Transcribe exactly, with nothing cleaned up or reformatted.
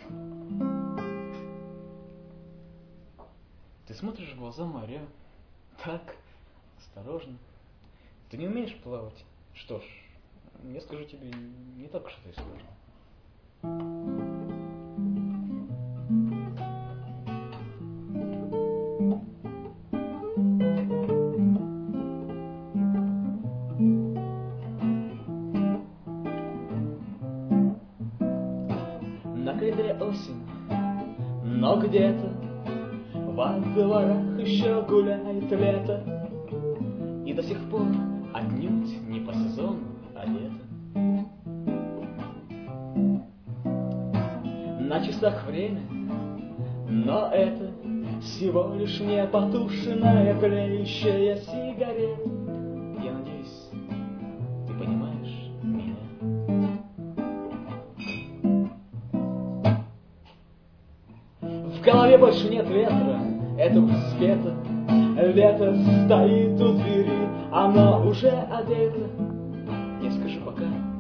Ты смотришь в глаза моря, так, осторожно. Ты не умеешь плавать? Что ж, я скажу тебе, не так уж это и сложно. На коридоре осень, но где-то во дворах еще гуляет лето, и до сих пор отнюдь не по сезону, а лето. На часах время, но это всего лишь не потушенная тлеющая сигарета. Я надеюсь, ты понимаешь меня. В голове больше нет ветра, это уж света. Лето стоит у двери, оно уже одето. Я скажу пока.